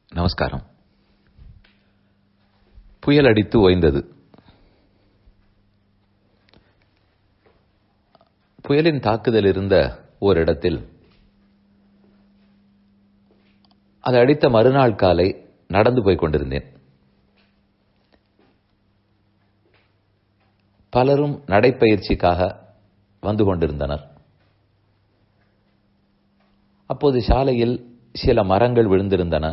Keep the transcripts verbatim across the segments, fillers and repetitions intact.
நமஸ்காரம். புயல் அடித்து ஓய்ந்தது. புயலின் தாக்குதல் இருந்த ஓரிடத்தில் அது அடித்த மறுநாள் காலை நடந்து போய் கொண்டிருந்தேன். பலரும் நடைப்பயிற்சிக்காக வந்து கொண்டிருந்தனர். அப்போது சாலையில் சில மரங்கள் விழுந்திருந்தன.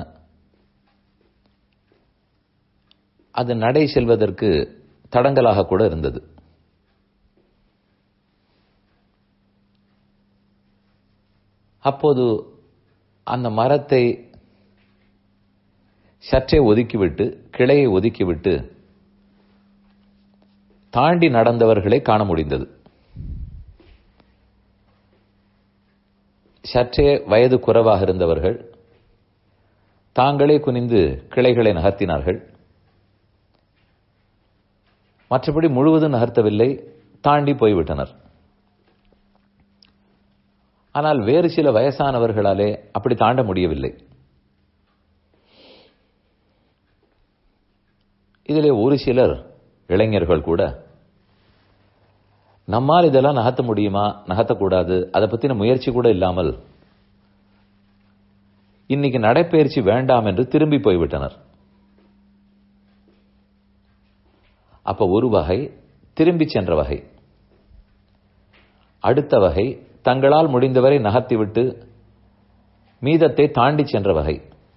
அது நடை செல்வதற்கு தடங்கலாக கூட இருந்தது. அப்போது அந்த மரத்தை சற்றே ஒதுக்கிவிட்டு, கிளையை ஒதுக்கிவிட்டு தாண்டி நடந்தவர்களை காண முடிந்தது. சற்றே வயது குறைவாக இருந்தவர்கள் தாங்களே குனிந்து கிளைகளை நகர்த்தினார்கள். மற்றபடி முழுவதும் நகர்த்தவில்லை, தாண்டி போய்விட்டனர். ஆனால் வேறு சில வயசானவர்களாலே அப்படி தாண்ட முடியவில்லை. இதிலே ஒரு சிலர் இளைஞர்கள் கூட நம்மால் இதெல்லாம் நகர்த்த முடியுமா, நகர்த்தக்கூடாது, அதை பற்றின முயற்சி கூட இல்லாமல் இன்னைக்கு நடைப்பயிற்சி வேண்டாம் என்று திரும்பி போய்விட்டனர். அப்ப ஒரு வகை திரும்பி சென்ற வகை, அடுத்த வகை தங்களால் முடிந்தவரை நகர்த்திவிட்டு மீதத்தை தாண்டி சென்ற வகை,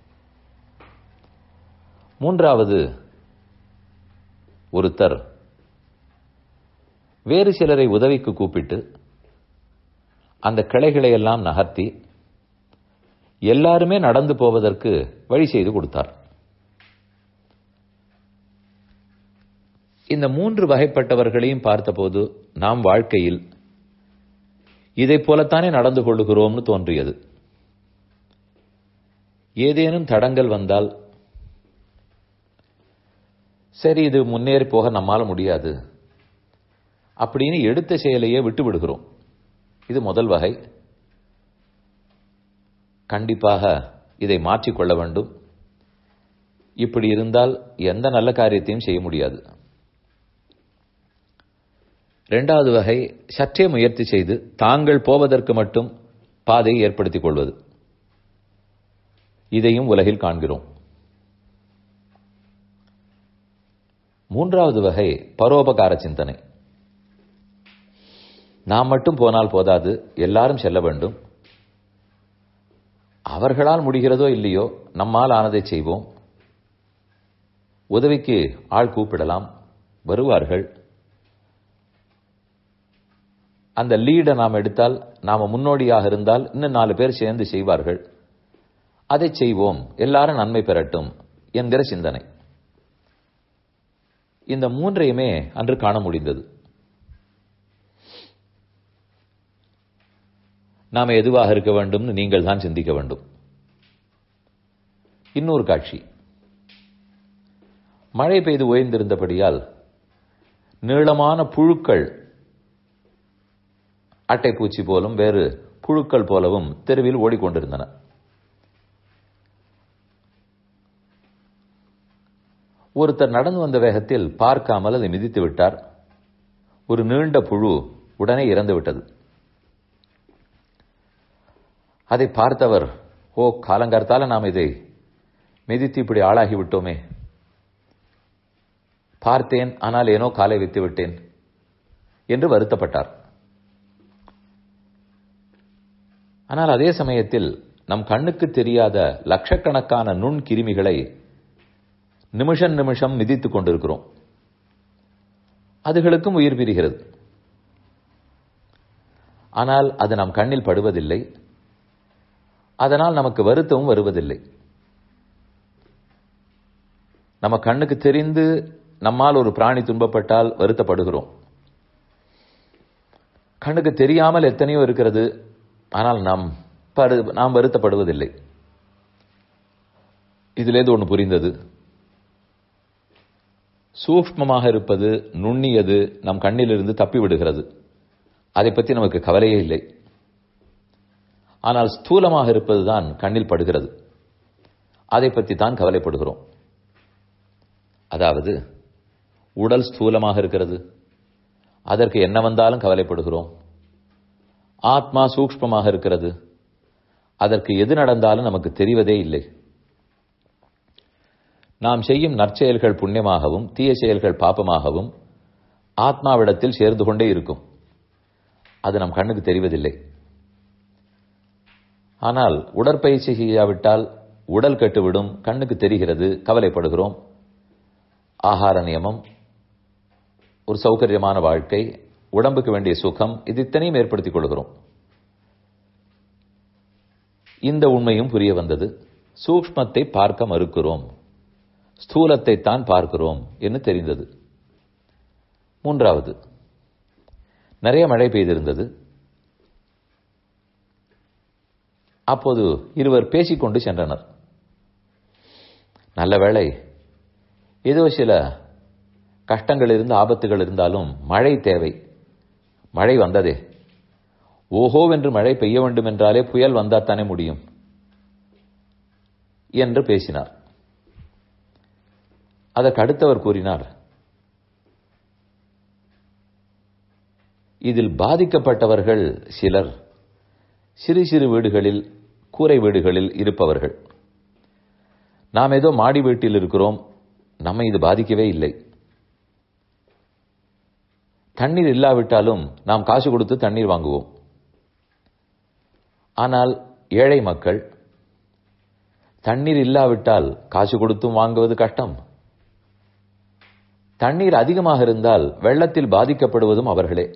மூன்றாவது ஒருத்தர் வேறு சிலரை உதவிக்கு கூப்பிட்டு அந்த கிளைகளை எல்லாம் நகர்த்தி எல்லாருமே நடந்து போவதற்கு வழி செய்து கொடுத்தார். இந்த மூன்று வகைப்பட்டவர்களையும் பார்த்தபோது நாம் வாழ்க்கையில் இதை போலத்தானே நடந்து கொள்ளுகிறோம்னு தோன்றியது. ஏதேனும் தடங்கள் வந்தால் சரி, இது முன்னேறி போக நம்மால முடியாது அப்படின்னு எடுத்த செயலையே விட்டு விடுகிறோம். இது முதல் வகை. கண்டிப்பாக இதை மாற்றிக்கொள்ள வேண்டும். இப்படி இருந்தால் எந்த நல்ல காரியத்தையும் செய்ய முடியாது. இரண்டாவது வகை சற்றே முயற்சி செய்து தாங்கள் போவதற்கு மட்டும் பாதையை ஏற்படுத்திக் கொள்வது. இதையும் உலகில் காண்கிறோம். மூன்றாவது வகை பரோபகார சிந்தனை. நாம் மட்டும் போனால் போதாது, எல்லாரும் செல்ல வேண்டும். அவர்களால் முடிகிறதோ இல்லையோ நம்மால் ஆனதை செய்வோம். உதவிக்கு ஆள் கூப்பிடலாம், வருவார்கள். அந்த லீடை நாம் எடுத்தால், நாம முன்னோடியாக இருந்தால் இன்னும் நாலு பேர் சேர்ந்து செய்வார்கள். அதை செய்வோம், எல்லாரும் நன்மை பெறட்டும் என்கிற சிந்தனை. இந்த மூன்றையுமே அன்று காண முடிந்தது. நாம எதுவாக இருக்க வேண்டும் நீங்கள் தான் சிந்திக்க வேண்டும். இன்னொரு காட்சி, மழை பெய்து ஓய்ந்திருந்தபடியால் நீளமான புழுக்கள், அட்டைப்பூச்சி போலும் வேறு புழுக்கள் போலவும் தெருவில் ஓடிக்கொண்டிருந்தன. ஒருத்தர் நடந்து வந்த வேகத்தில் பார்க்காமல் அதை மிதித்து விட்டார். ஒரு நீண்ட புழு உடனே இறந்து விட்டது. அதை பார்த்தவர், ஓ காலங்கார்த்தால நாம் இதை மிதித்து இப்படி ஆளாகி விட்டோமே, பார்த்தேன் ஆனால் ஏனோ காலை வைத்து விட்டேன் என்று வருத்தப்பட்டார். ஆனால் அதே சமயத்தில் நம் கண்ணுக்கு தெரியாத லட்சக்கணக்கான நுண் கிருமிகளை நிமிஷம் நிமிஷம் மிதித்துக் கொண்டிருக்கிறோம். அதுகளுக்கும் உயிர் பிரிகிறது. ஆனால் அது நம் கண்ணில் படுவதில்லை. அதனால் நமக்கு வருத்தமும் வருவதில்லை. நம்ம கண்ணுக்கு தெரிந்து நம்மால் ஒரு பிராணி துன்பப்பட்டால் வருத்தப்படுகிறோம். கண்ணுக்கு தெரியாமல் எத்தனையோ இருக்கிறது, ஆனால் நாம் நாம் வருத்தப்படுவதில்லை. இதிலேது ஒன்று புரிந்தது. சூக்ஷ்மமாக இருப்பது, நுண்ணியது நம் கண்ணிலிருந்து தப்பிவிடுகிறது. அதை பற்றி நமக்கு கவலையே இல்லை. ஆனால் ஸ்தூலமாக இருப்பதுதான் கண்ணில் படுகிறது. அதை பற்றி தான் கவலைப்படுகிறோம். அதாவது உடல் ஸ்தூலமாக இருக்கிறது, அதற்கு என்ன வந்தாலும் கவலைப்படுகிறோம். ஆத்மா சூக்ஷ்மமாக இருக்கிறது, அதற்கு எது நடந்தாலும் நமக்கு தெரிவதே இல்லை. நாம் செய்யும் நற்செயல்கள் புண்ணியமாகவும் தீய செயல்கள் பாப்பமாகவும் ஆத்மாவிடத்தில் சேர்ந்து கொண்டே இருக்கும். அது நம் கண்ணுக்கு தெரிவதில்லை. ஆனால் உடற்பயிற்சி செய்யாவிட்டால் உடல் கெட்டுவிடும், கண்ணுக்கு தெரிகிறது, கவலைப்படுகிறோம். ஆகார நியமம், ஒரு சௌகரியமான வாழ்க்கை, உடம்புக்கு வேண்டிய சுகம், இது இத்தனையும் ஏற்படுத்திக் கொள்கிறோம். இந்த உண்மையும் புரிய வந்தது. சூக்ஷ்மத்தை பார்க்க மறுக்கிறோம், ஸ்தூலத்தை தான் பார்க்கிறோம் என்று தெரிந்தது. மூன்றாவது, நிறைய மழை பெய்திருந்தது. அப்போது இருவர் பேசிக்கொண்டு சென்றனர். நல்ல வேளை, ஏதோ சில கஷ்டங்கள் இருந்து ஆபத்துகள் இருந்தாலும் மழை தேவை. மழை வந்ததே, ஓஹோவென்று மழை பெய்ய வேண்டும் என்றாலே புயல் வந்தாத்தானே முடியும் என்று பேசினார். அதற்கு அடுத்தவர் கூறினார், இதில் பாதிக்கப்பட்டவர்கள் சிலர் சிறு சிறு வீடுகளில், கூரை வீடுகளில் இருப்பவர்கள். நாம் ஏதோ மாடி வீட்டில் இருக்கிறோம், நம்மை இது பாதிக்கவே இல்லை. தண்ணீர் இல்லாவிட்டாலும் நாம் காசு கொடுத்து தண்ணீர் வாங்குவோம். ஆனால் ஏழை மக்கள் தண்ணீர் இல்லாவிட்டால் காசு கொடுத்தும் வாங்குவது கஷ்டம். தண்ணீர் அதிகமாக இருந்தால் வெள்ளத்தில் பாதிக்கப்படுவதும் அவர்களே.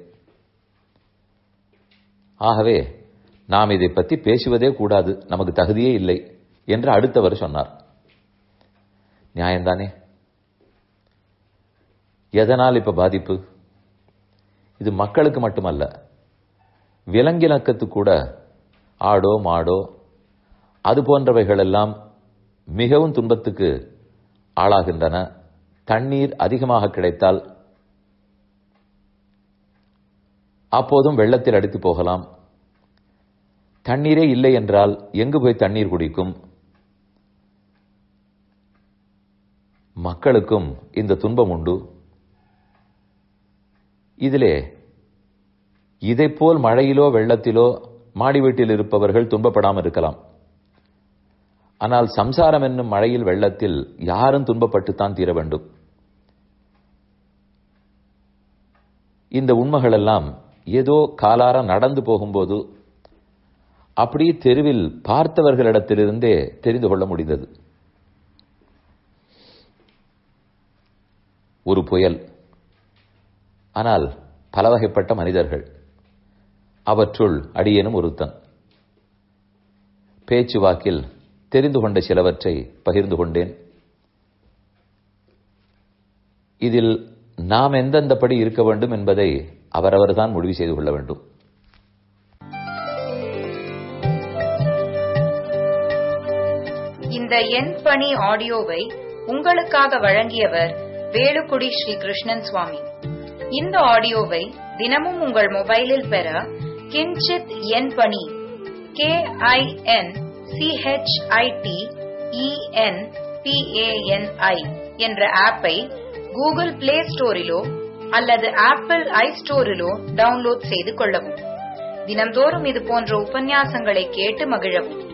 ஆகவே நாம் இதை பற்றி பேசுவதே கூடாது, நமக்கு தகுதியே இல்லை என்று அடுத்தவர் சொன்னார். நியாயம்தானே? எதனால் இப்ப பாதிப்பு? இது மக்களுக்கு மட்டுமல்ல, விலங்கினத்துக்கு கூட, ஆடோ மாடோ அது போன்றவைகள் எல்லாம் மிகவும் துன்பத்துக்கு ஆளாகின்றன. தண்ணீர் அதிகமாக கிடைத்தால் அப்போதும் வெள்ளத்தில் அடித்து போகலாம். தண்ணீரே இல்லை என்றால் எங்கு போய் தண்ணீர் குடிக்கும்? மக்களுக்கும் இந்த துன்பம் உண்டு. இதிலே இதைப்போல் மழையிலோ வெள்ளத்திலோ மாடி வீட்டில் இருப்பவர்கள் துன்பப்படாமல் இருக்கலாம். ஆனால் சம்சாரம் என்னும் மழையில் வெள்ளத்தில் யாரும் துன்பப்பட்டுத்தான் தீர வேண்டும். இந்த உண்மைகளெல்லாம் ஏதோ காலார நடந்து போகும்போது அப்படியே தெருவில் பார்த்தவர்களிடத்திலிருந்தே தெரிந்து கொள்ள முடிந்தது. ஒரு புயல், ஆனால் பல வகைப்பட்ட மனிதர்கள், அவற்றுள் அடியேனும் ஒருத்தன். பேச்சுவாக்கில் தெரிந்து கொண்ட சிலவற்றை பகிர்ந்து கொண்டேன். இதில் நாம் எந்தெந்தபடி இருக்க வேண்டும் என்பதை அவரவர்தான் முடிவு செய்து கொள்ள வேண்டும். இந்த என் பணி ஆடியோவை உங்களுக்காக வழங்கியவர் வேலுக்குடி ஸ்ரீ கிருஷ்ணன் சுவாமி. இந்த ஆடியோவை தினமும் உங்கள் மொபைலில் பெற கிஞ்சித் என் பணி கே ஐ என் சிஹெச்ஐடி இஎன் பிஏஎன்ஐ என்ற ஆப்பை கூகுள் பிளே ஸ்டோரிலோ அல்லது ஆப்பிள் ஐ ஸ்டோரிலோ டவுன்லோட் செய்து கொள்ளவும். தினந்தோறும் இது போன்ற உபன்யாசங்களை கேட்டு மகிழவும்.